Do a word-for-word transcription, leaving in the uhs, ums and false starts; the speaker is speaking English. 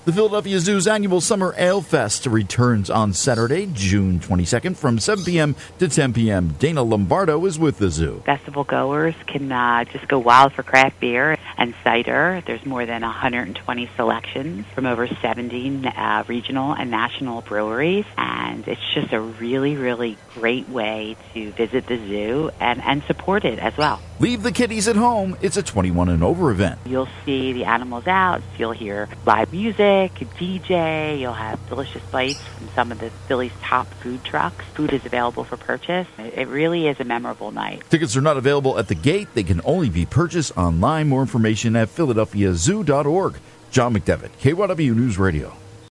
The Philadelphia Zoo's annual Summer Ale Fest returns on Saturday, June twenty-second from seven p.m. to ten p.m. Dana Lombardo is with the zoo. Festival goers can uh, just go wild for craft beer and cider. There's more than one hundred twenty selections from over seventy uh, regional and national breweries, and it's just a really, really great way to visit the zoo and, and support it as well. Leave the kiddies at home. It's a twenty-one and over event. You'll see the animals out. You'll hear live music, a D J. You'll have delicious bites from some of the Philly's top food trucks. Food is available for purchase. It really is a memorable night. Tickets are not available at the gate. They can only be purchased online. More information at philadelphia zoo dot org. John McDevitt, K Y W News Radio.